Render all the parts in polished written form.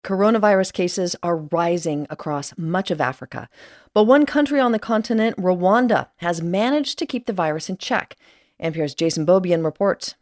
Coronavirus cases are rising across much of Africa. But one country on the continent, Rwanda, has managed to keep the virus in check. NPR's Jason Beaubien reports.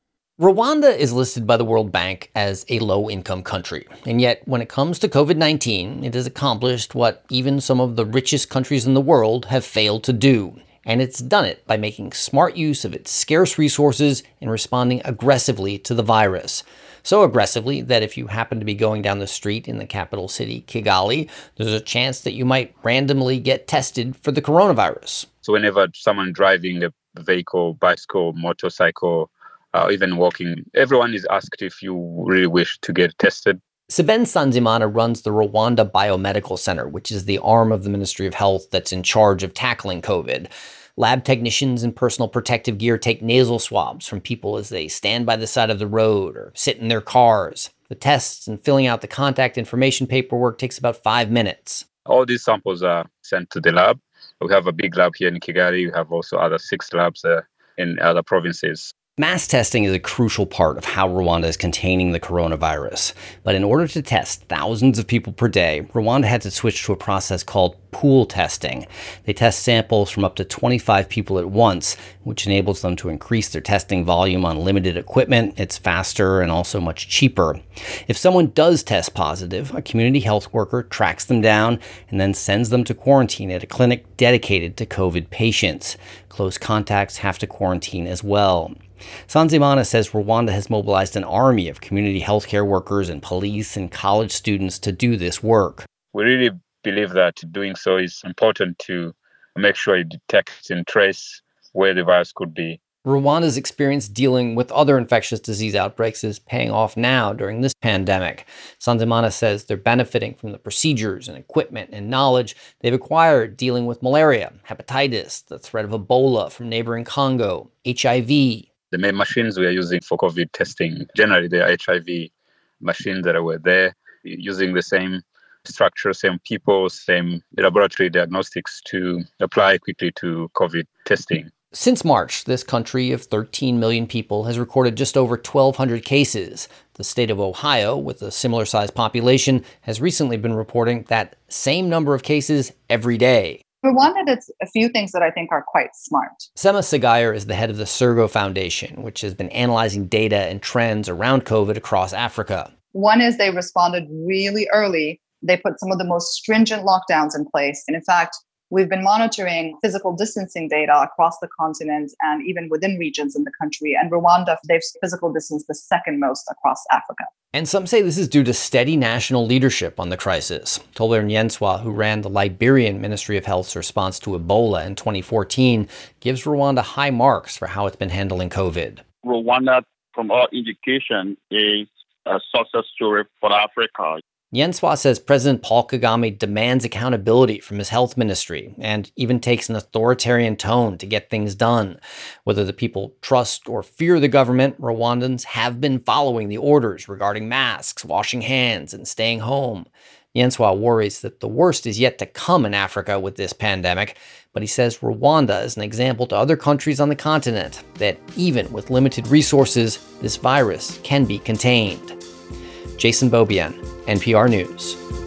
Rwanda is listed by the World Bank as a low-income country. And yet, when it comes to COVID-19, it has accomplished what even some of the richest countries in the world have failed to do. And it's done it by making smart use of its scarce resources and responding aggressively to the virus. So aggressively that if you happen to be going down the street in the capital city, Kigali, there's a chance that you might randomly get tested for the coronavirus. So whenever someone driving a vehicle, bicycle, motorcycle, even walking, everyone is asked if you really wish to get tested. Seben Sanzimana runs the Rwanda Biomedical Center, which is the arm of the Ministry of Health that's in charge of tackling COVID. Lab technicians in personal protective gear take nasal swabs from people as they stand by the side of the road or sit in their cars. The tests and filling out the contact information paperwork takes about 5 minutes. All these samples are sent to the lab. We have a big lab here in Kigali. We have also other 6 labs in other provinces. Mass testing is a crucial part of how Rwanda is containing the coronavirus. But in order to test thousands of people per day, Rwanda had to switch to a process called pool testing. They test samples from up to 25 people at once, which enables them to increase their testing volume on limited equipment. It's faster and also much cheaper. If someone does test positive, a community health worker tracks them down and then sends them to quarantine at a clinic dedicated to COVID patients. Close contacts have to quarantine as well. Sanzimana says Rwanda has mobilized an army of community healthcare workers and police and college students to do this work. We really believe that doing so is important to make sure it detects and trace where the virus could be. Rwanda's experience dealing with other infectious disease outbreaks is paying off now during this pandemic. Sanzimana says they're benefiting from the procedures and equipment and knowledge they've acquired dealing with malaria, hepatitis, the threat of Ebola from neighboring Congo, HIV. The main machines we are using for COVID testing, generally they are HIV machines that were there, using the same structure, same people, same laboratory diagnostics to apply quickly to COVID testing. Since March, this country of 13 million people has recorded just over 1,200 cases. The state of Ohio, with a similar-sized population, has recently been reporting that same number of cases every day. Rwanda did a few things that I think are quite smart. Sema Sagayer is the head of the Sergo Foundation, which has been analyzing data and trends around COVID across Africa. One is they responded really early. They put some of the most stringent lockdowns in place. And in fact, we've been monitoring physical distancing data across the continent and even within regions in the country. And Rwanda, they've physical distanced the second most across Africa. And some say this is due to steady national leadership on the crisis. Tolbert Nyenswa, who ran the Liberian Ministry of Health's response to Ebola in 2014, gives Rwanda high marks for how it's been handling COVID. Rwanda, from all indication, is a success story for Africa. Nyenswa says President Paul Kagame demands accountability from his health ministry and even takes an authoritarian tone to get things done. Whether the people trust or fear the government, Rwandans have been following the orders regarding masks, washing hands, and staying home. Nyenswa worries that the worst is yet to come in Africa with this pandemic, but he says Rwanda is an example to other countries on the continent that even with limited resources, this virus can be contained. Jason Beaubien, NPR News.